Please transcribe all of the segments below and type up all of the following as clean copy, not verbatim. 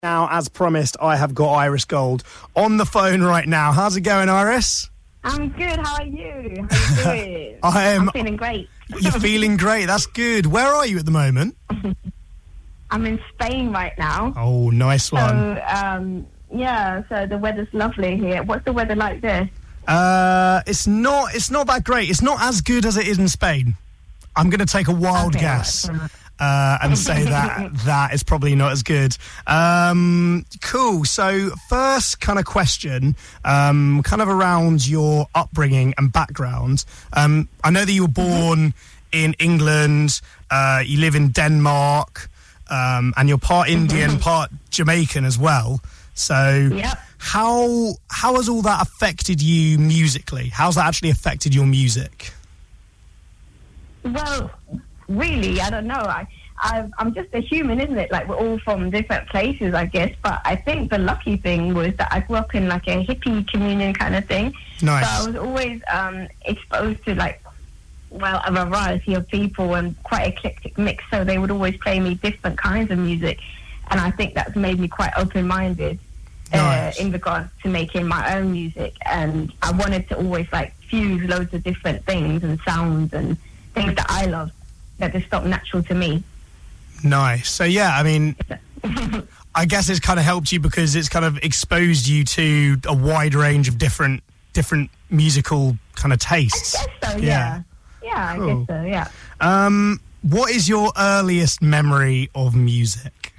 Now, as promised, I have got Iris Gold on the phone right now. How's it going, Iris? I'm good. How are you? How are you doing? I'm feeling great. You're feeling great. That's good. Where are you at the moment? I'm in Spain right now. Oh, nice one. So the weather's lovely here. What's the weather like there? It's not that great. It's not as good as it is in Spain. I'm going to take a wild guess. And say that is probably not as good. Cool. So first kind of question, kind of around your upbringing and background. I know that you were born in England, you live in Denmark, and you're part Indian, part Jamaican as well. So how has all that affected you musically? How's that actually affected your music? Well, really, I don't know. I'm just a human, isn't it? Like, we're all from different places, I guess. But I think the lucky thing was that I grew up in, like, a hippie communion kind of thing. Nice. So I was always exposed to, like, well, a variety of people and quite eclectic mix. So they would always play me different kinds of music. And I think that's made me quite open-minded in regards to making my own music. And I wanted to always, like, fuse loads of different things and sounds and things that I love that just felt natural to me. Nice. So yeah, I mean, I guess it's kind of helped you because it's kind of exposed you to a wide range of different musical kind of tastes. I guess so, yeah. Yeah, cool. I guess so, yeah. What is your earliest memory of music?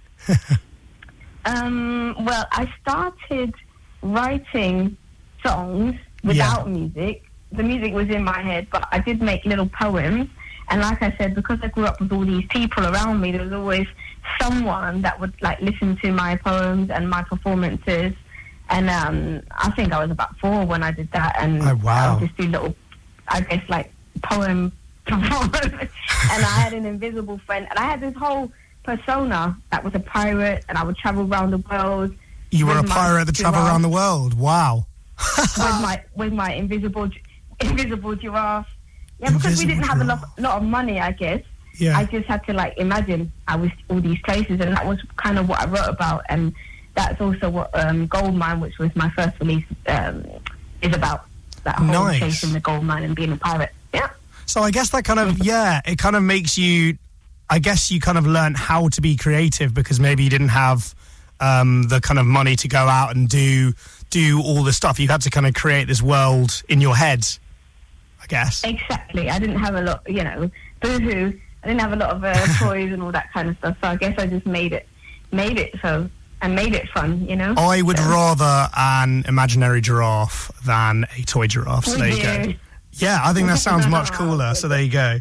Well, I started writing songs without music. The music was in my head, but I did make little poems. And like I said, because I grew up with all these people around me, there was always someone that would, like, listen to my poems and my performances. And I think I was about 4 when I did that. And I would just do little, I guess, like, poem performances. And I had an invisible friend. And I had this whole persona that was a pirate, and I would travel around the world. You were a pirate that traveled around the world? Wow. with my invisible giraffe. Yeah, because we didn't have a lot of money, I guess. Yeah. I just had to, like, imagine I was all these places, and that was kind of what I wrote about. And that's also what Goldmine, which was my first release, is about. That whole chasing the gold mine and being a pirate. Yeah. So I guess that kind of, it kind of makes you, I guess you kind of learn how to be creative because maybe you didn't have the kind of money to go out and do all the stuff. You had to kind of create this world in your head, I guess. Exactly. I didn't have a lot, boo-hoo. I didn't have a lot of toys and all that kind of stuff. So I guess I just made it so, and made it fun, I would rather an imaginary giraffe than a toy giraffe. So there you go. Yeah, I think that sounds much cooler. So there you go.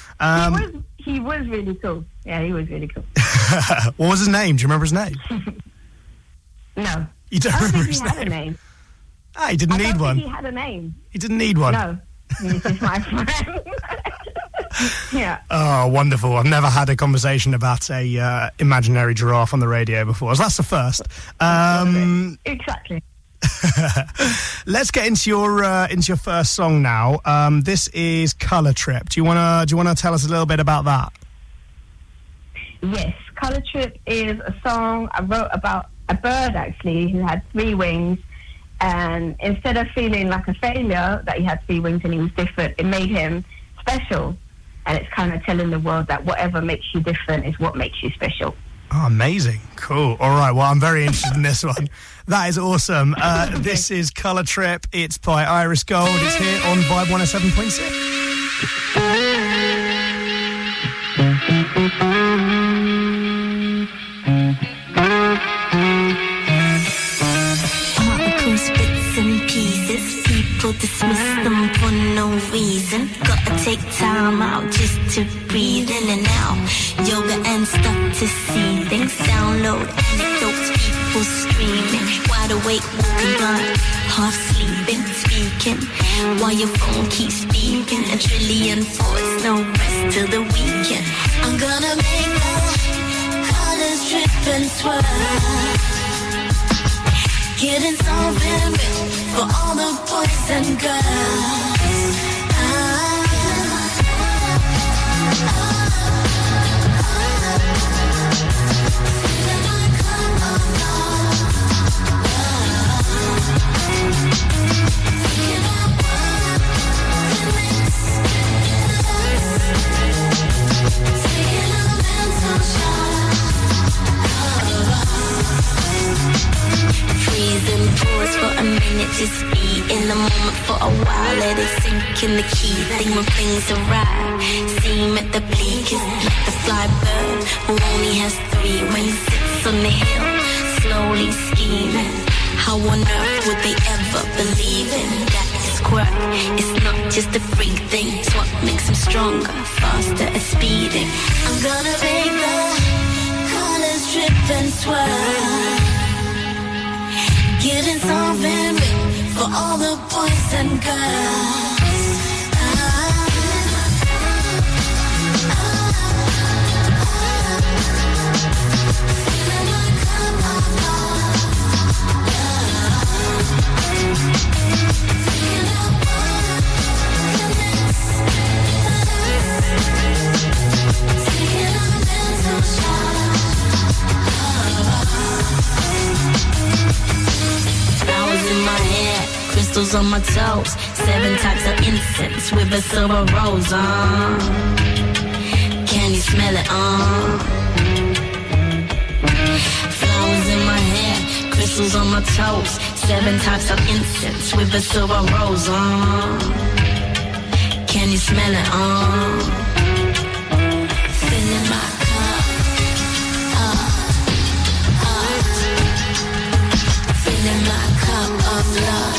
He was really cool. Yeah, he was really cool. What was his name? Do you remember his name? No. You don't remember his name? He had a name. He didn't need one. He had a name. He didn't need one. No. He's just my friend. Yeah. Oh, wonderful. I've never had a conversation about a imaginary giraffe on the radio before. So that's the first. Exactly. Let's get into your first song now. This is Colour Trip. Do you wanna tell us a little bit about that? Yes, Colour Trip is a song I wrote about a bird, actually, who had 3 wings. And instead of feeling like a failure that he had 3 wings and he was different, it made him special. And it's kind of telling the world that whatever makes you different is what makes you special. Oh, amazing. Cool. All right. Well, I'm very interested in this one. That is awesome. This is Colour Trip. It's by Iris Gold. It's here on Vibe 107.6. Dismiss them for no reason. Gotta take time out just to breathe in and out. Yoga and stuff to see things. Download anecdotes, people screaming. Wide awake, walking on, half sleeping, speaking while your phone keeps beeping. A trillion thoughts, no rest till the weekend. I'm gonna make the colors drip and swirl. Getting so very for all the boys and girls. Come on. letting it just be in the moment for a while. Let it sink in the key thing when things arrive. Seem at the bleakest, like the fly bird who only has three when he sits on the hill, slowly scheming. How on earth would they ever believe in that this quirk? It's not just a freak thing, it's what makes him stronger, faster at speeding. I'm gonna make the colors drip and swirl, getting something for all the boys and girls. Flowers in my hair, crystals on my toes, 7 types of incense with a silver rose on. Can you smell it on? Flowers in my hair, crystals on my toes, 7 types of incense with a silver rose on. Can you smell it on? Filling my cup, filling my cup of love.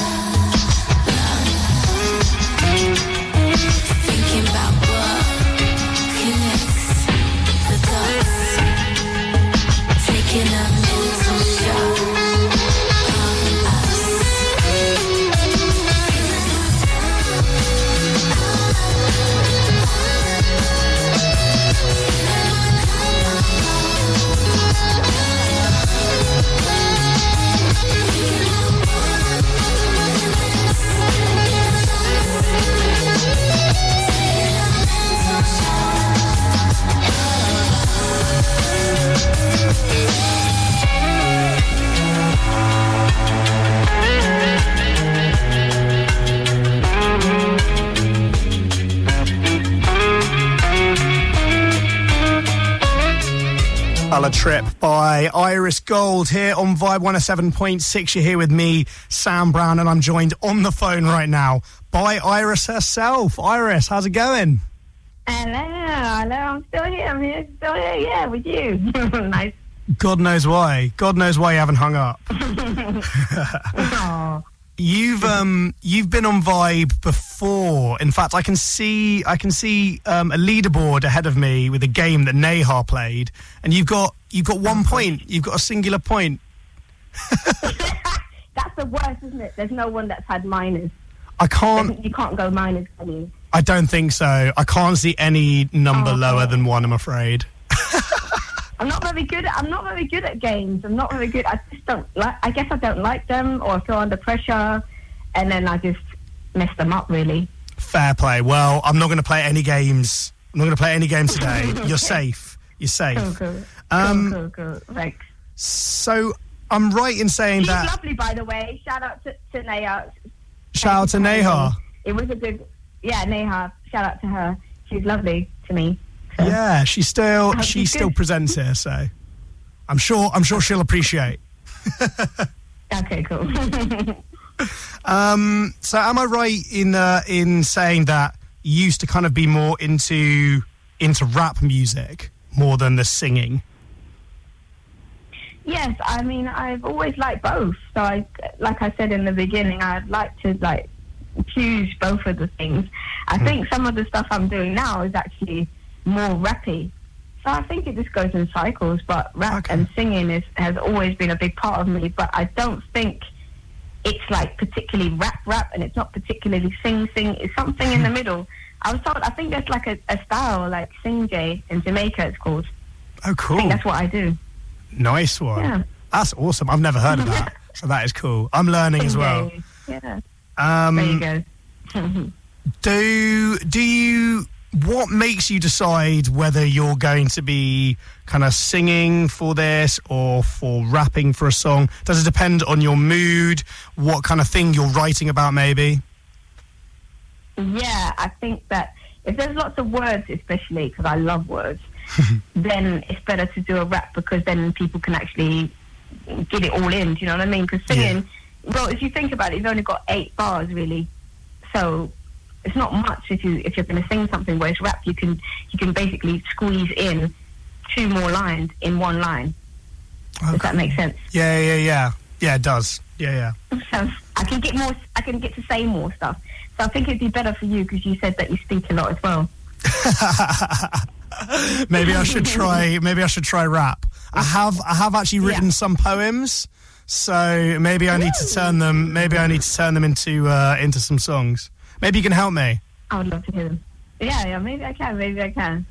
Thinking about what connects the dots, taking a mental shot of us. Colour Trip by Iris Gold here on Vibe 107.6. You're here with me, Sam Brown, and I'm joined on the phone right now by Iris herself. Iris, how's it going? Hello, I'm still here, yeah, with you. Nice. God knows why you haven't hung up. Aww. You've been on Vibe before. In fact, I can see a leaderboard ahead of me with a game that Neha played, and you've got 1 point. You've got a singular point. That's the worst, isn't it? There's no one that's had minors. You can't go minors, can you? I don't think so. I can't see any number lower than 1, I'm afraid. I'm not very good at games. I'm not very good. I just don't like. I guess I don't like them, or I feel under pressure, and then I just mess them up. Really. Fair play. Well, I'm not going to play any games. I'm not going to play any games today. You're safe. You're safe. Cool. Cool. Thanks. So I'm right in saying She's that. lovely, by the way. Shout out to Neha. Shout out to Neha. It was a good. Yeah, Neha. Shout out to her. She's lovely to me. So. Yeah, she still presents here, so I'm sure she'll appreciate. Okay, cool. So am I right in saying that you used to kind of be more into rap music more than the singing? Yes, I mean I've always liked both. So like I said in the beginning, I'd like to choose both of the things. I think some of the stuff I'm doing now is actually more rappy. So I think it just goes in cycles, but rap and singing has always been a big part of me, but I don't think it's particularly rap, and it's not particularly sing. It's something in the middle. I was told, I think there's a style like Sing J in Jamaica, it's called. Oh, cool. I think that's what I do. Nice one. Yeah. That's awesome. I've never heard of that. So that is cool. I'm learning as well. Yeah. There you go. Do you... What makes you decide whether you're going to be kind of singing for this or for rapping for a song? Does it depend on your mood? What kind of thing you're writing about, maybe? Yeah, I think that if there's lots of words, especially because I love words, then it's better to do a rap because then people can actually get it all in. Do you know what I mean? Because singing, well, if you think about it, you've only got 8 bars really, so it's not much if you're going to sing something. Whereas rap, you can basically squeeze in 2 more lines in 1 line. Okay. Does that make sense? Yeah, it does. Yeah. So I can get to say more stuff. So I think it'd be better for you because you said that you speak a lot as well. Maybe I should try rap. I have actually written some poems, so maybe I need to turn them into some songs. Maybe you can help me. I would love to hear them. Yeah, maybe I can.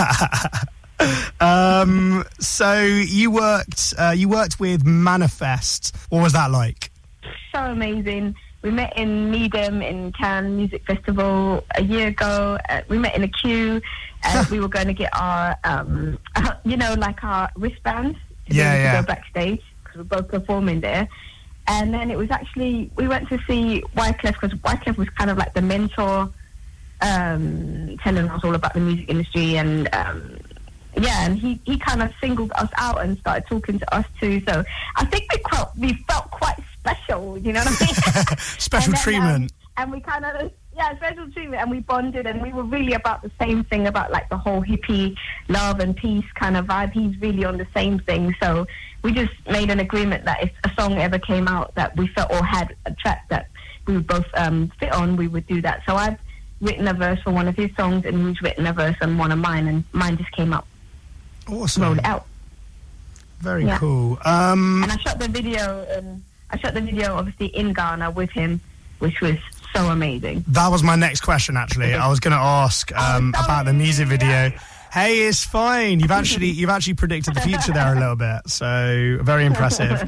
So you worked with Manifest. What was that like? So amazing. We met in Needham in Cannes Music Festival a year ago. We met in a queue. We were going to get our, our wristbands to be able to go backstage because we're both performing there. And then it was actually, we went to see Wyclef because Wyclef was kind of like the mentor, telling us all about the music industry. And and he kind of singled us out and started talking to us too. So I think we felt quite special, you know what I mean? Special treatment. And we kind of, special treatment. And we bonded and we were really about the same thing, about like the whole hippie love and peace kind of vibe. He's really on the same thing. So we just made an agreement that if a song ever came out that we felt or had a track that we would both fit on, we would do that. So I've written a verse for one of his songs and he's written a verse on one of mine, and mine just came out. Awesome. Rolled it out. Very cool. And I shot the video. Obviously in Ghana with him, which was so amazing. That was my next question. Actually, I was going to ask about the music video. Hey, it's fine. You've actually predicted the future there a little bit, so very impressive.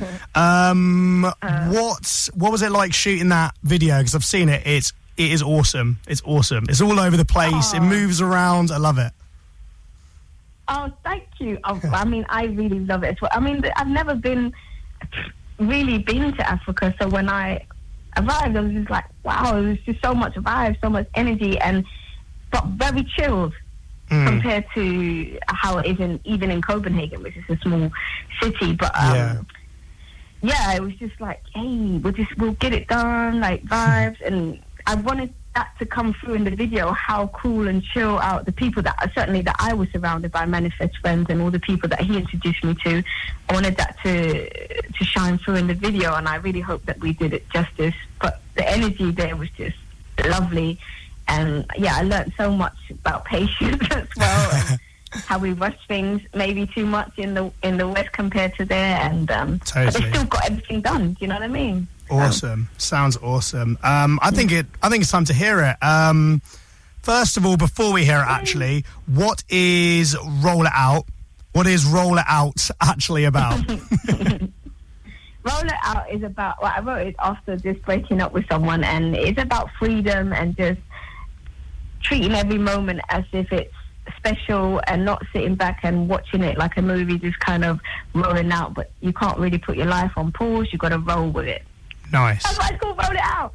What was it like shooting that video? Because I've seen it. It is awesome. It's awesome. It's all over the place. It moves around. I love it. Oh, thank you. I mean, I really love it as well. I mean, I've never really been to Africa, so when I arrived, I was just like, wow, it was just so much vibe, so much energy, but very chilled compared to how it is even in Copenhagen, which is a small city. But it was just like, hey, we'll get it done, like vibes, and I wanted that to come through in the video, how cool and chill out the people that I was surrounded by, Manifest friends and all the people that he introduced me to. I wanted that to shine through in the video, and I really hope that we did it justice. But the energy there was just lovely, and I learned so much about patience as well, and how we rush things maybe too much in the West compared to there, and totally. But they still got everything done. Do you know what I mean? Awesome. Sounds awesome. I think it's time to hear it. First of all, before we hear it, actually, what is Roll It Out? What is Roll It Out actually about? Roll It Out is about, I wrote it after just breaking up with someone, and it's about freedom and just treating every moment as if it's special and not sitting back and watching it like a movie, just kind of rolling out. But you can't really put your life on pause. You've got to roll with it. Nice. That's why it's called Roll It Out.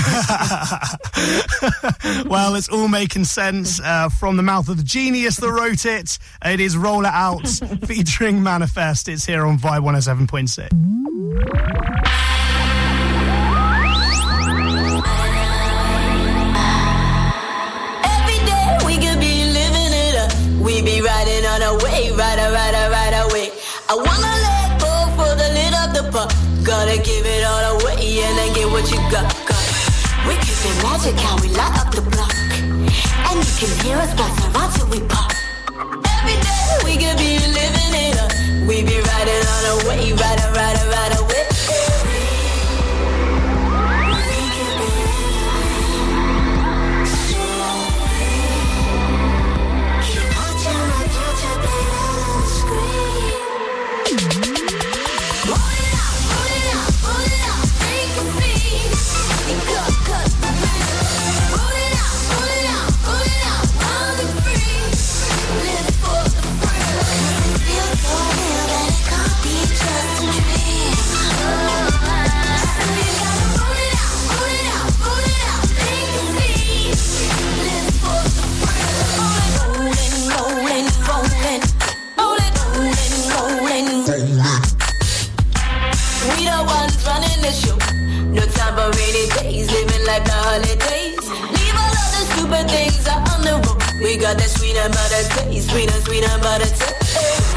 Well, it's all making sense from the mouth of the genius that wrote it. It is Roll It Out featuring Manifest. It's here on Vibe 107.6. Every day we could be living it up. We be riding on a wave, right away. I wanna let go for the lid of the pub. Gotta give it all away and then get what you got. We keep it magic how we light up the block. And you can hear us bouncing around till we pop. Every day we could be living it up. We be riding on a wave, right away. We could be so free. Keep watching my future, baby, on the screen. Live for the free. Feel so real that it can't be just a dream. peanut butter taste, sweeter butter taste.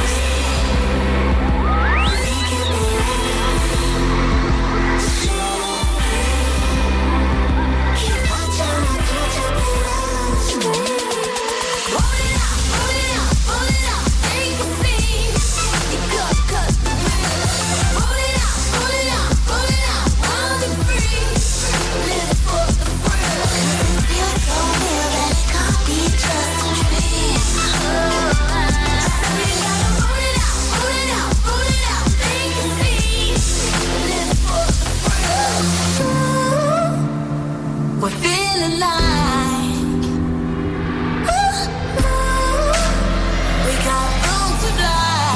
We're feeling like we got room to fly.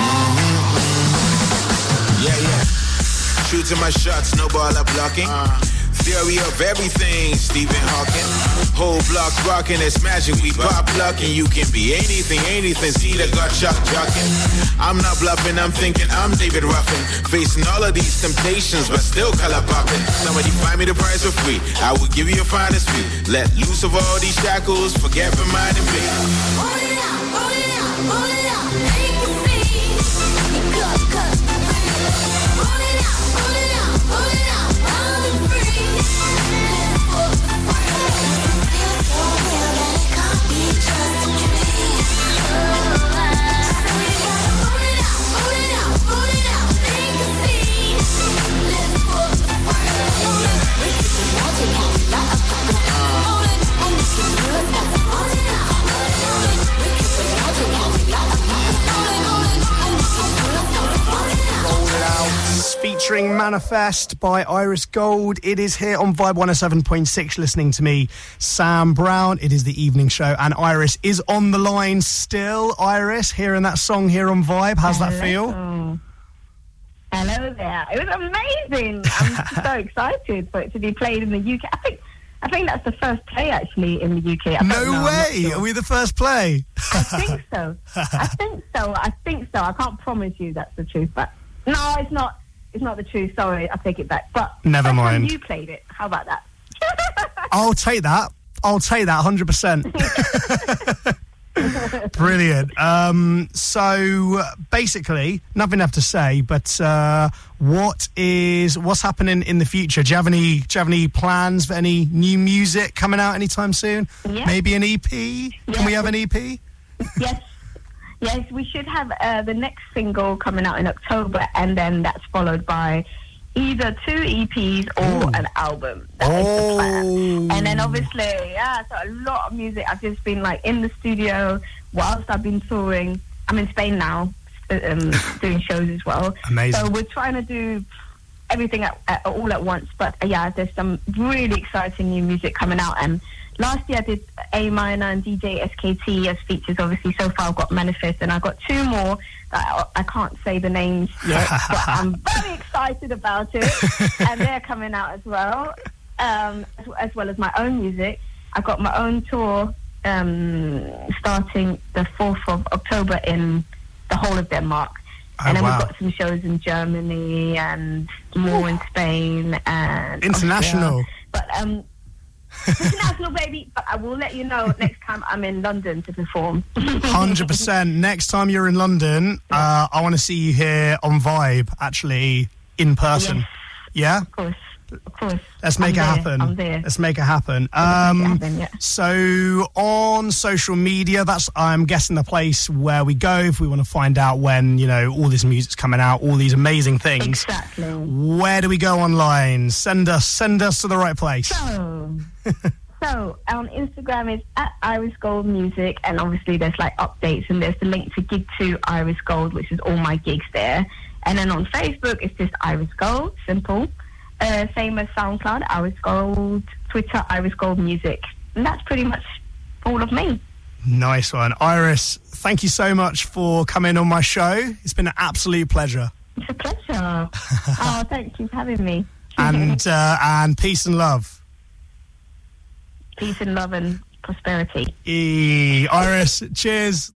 Yeah. Shooting my shots, no baller blocking. Theory of everything, Stephen Hawking. Whole block rocking, it's magic, we pop blocking. You can be anything, see the got jocking. I'm not bluffing, I'm thinking I'm David Ruffin. Facing all of these temptations, but still color popping. Somebody find me the price for free, I will give you a finest fee. Let loose of all these shackles, forget reminding me. Hold it out, hold it out, hold it out. They can see. Cut. Hold it out, hold it out, hold it out. Wild and free. Live for the free. Feel so real that it can't be just a dream. So we gotta hold it out, hold it out, hold it out. They can see. Live for the free. We keep the magic out, light up the ground. Hold it, and we can do it now. Hold it out, hold it. We keep the magic out, light up the ground. Hold it, and we can do it now. Hold it out. Roll It Out, featuring Manifest by Iris Gold. It is here on Vibe 107.6, listening to me, Sam Brown. It is the evening show, and Iris is on the line still. Iris, hearing that song here on Vibe, how's that feel? Hello there. It was amazing. I'm so excited for it to be played in the UK. I think that's the first play actually in the UK. No way! Sure. Are we the first play? I think so. I can't promise you that's the truth, but no, it's not. It's not the truth. Sorry, I take it back. But never mind. You played it. How about that? I'll take that. 100%. Brilliant. So basically, nothing left to say, but what's happening in the future? Do you have any plans for any new music coming out anytime soon? Yes. Maybe an EP? Yes. Can we have an EP? Yes, we should have the next single coming out in October, and then that's followed by either 2 EPs or an album. That is the plan. And then obviously, so a lot of music. I've just been like in the studio whilst I've been touring. I'm in Spain now, doing shows as well. Amazing. So we're trying to do everything all at once. But there's some really exciting new music coming out. And last year I did A Minor and DJ SKT as features. Obviously, so far I've got Manifest, and I've got 2 more that I can't say the names yet, but I'm very excited about it, and they're coming out as well. As well as my own music. I've got my own tour starting the 4th of October in the whole of Denmark. And then we've got some shows in Germany and more in Spain and international. Austria. But international, baby. But I will let you know next time I'm in London to perform. 100%. Next time you're in London, I want to see you here on Vibe, actually, in person. Yes. Yeah? Of course. Let's make it happen. I'm there. Let's make it happen. So on social media, that's, I'm guessing, the place where we go if we want to find out when, all this music's coming out, all these amazing things. Exactly. Where do we go online? Send us to the right place. So on Instagram is @IrisGoldMusic, and obviously there's like updates, and there's the link to Gig 2 Iris Gold, which is all my gigs there. And then on Facebook, it's just Iris Gold, simple. Same as SoundCloud, Iris Gold, Twitter, Iris Gold Music. And that's pretty much all of me. Nice one. Iris, thank you so much for coming on my show. It's been an absolute pleasure. It's a pleasure. Thank you for having me. And peace and love. Peace and love and prosperity. Iris, cheers.